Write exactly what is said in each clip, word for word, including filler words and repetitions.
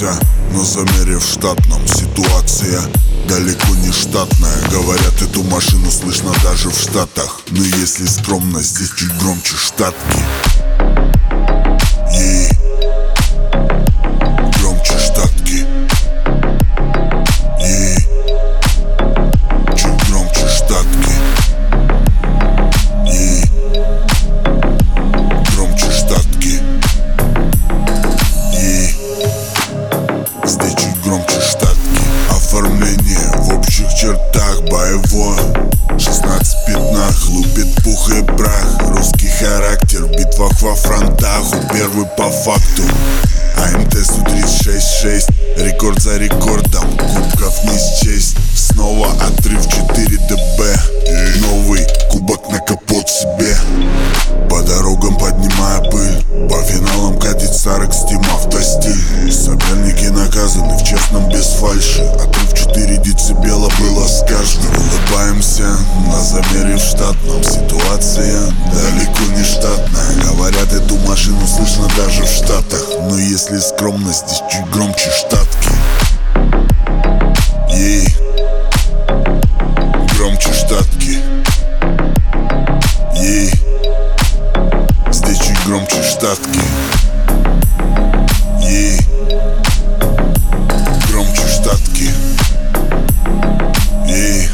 Улыбаемся на замере в штатном. Ситуация далеко не штатная. Говорят, эту машину слышно даже в Штатах. Но если скромно, здесь чуть громче штатки. Ей громче штатки. Ей чуть громче штатки. Ей громче штатки. Ей здесь чуть громче штатки. Оформление в общих чертах боевое. шестнадцать пятнах лупит пух и прах. Русский характер в битвах во фронтах. У первый по факту АМТ Су тридцать шесть шесть. Рекорд за рекордом, кубков не счесть. Снова отрыв четыре дэ бэ. Новый кубок на капот себе. По дорогам поднимая пыль. По финалам катит старый Steam автостиль. Соперники наказаны в честном без фальши. Отрыв четыре децибела было с каждым. Улыбаемся на замере в штатном. Ситуация далеко не штатная. Говорят, эту машину слышно даже в Штатах. Но если скромность, здесь чуть громче штатки. Ей громче штатки. Ей здесь чуть громче штатки. Ей громче штатки. Ей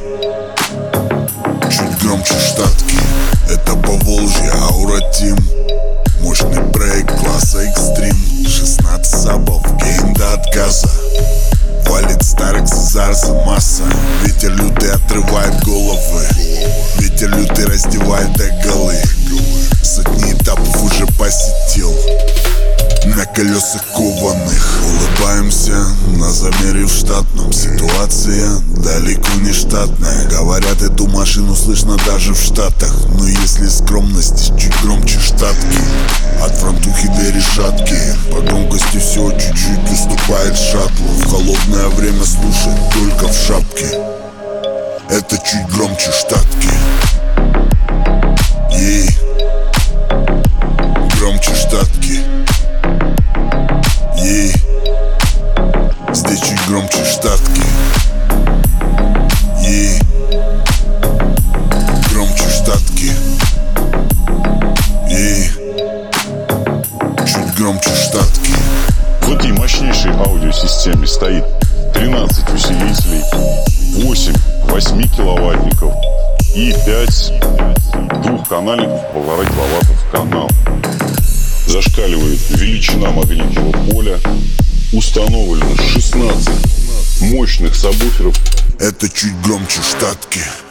чуть громче штатки. Это Поволжье, Аура Тим. Мощный брейк класса экстрим. шестнадцать сабов, гейн до отказа. Валит старых Зарса масса. Ветер лютый отрывает головы. Ветер лютый раздевает до голы. Сотни этапов уже посетил. На колесах кованых. Улыбаемся на замере в штатном. Ситуация далеко не штатная. Говорят, эту машину слышно даже в Штатах. Но если скромность, здесь чуть громче штатки. От фронтухи до решатки. По громкости все чуть-чуть уступает шаттлу. В холодное время слушать только в шапке. Это чуть громче штатки. Ей громче штатки. Ей здесь чуть громче штатки. Ей громче штатки. Ей чуть громче штатки. В этой мощнейшей аудиосистеме стоит тринадцать усилителей, восемь восьмикиловаттников и пять двухканальников по полтора киловатта в канал. Зашкаливает величина магнитного поля. Установлено шестнадцать мощных сабвуферов. Это чуть громче штатки.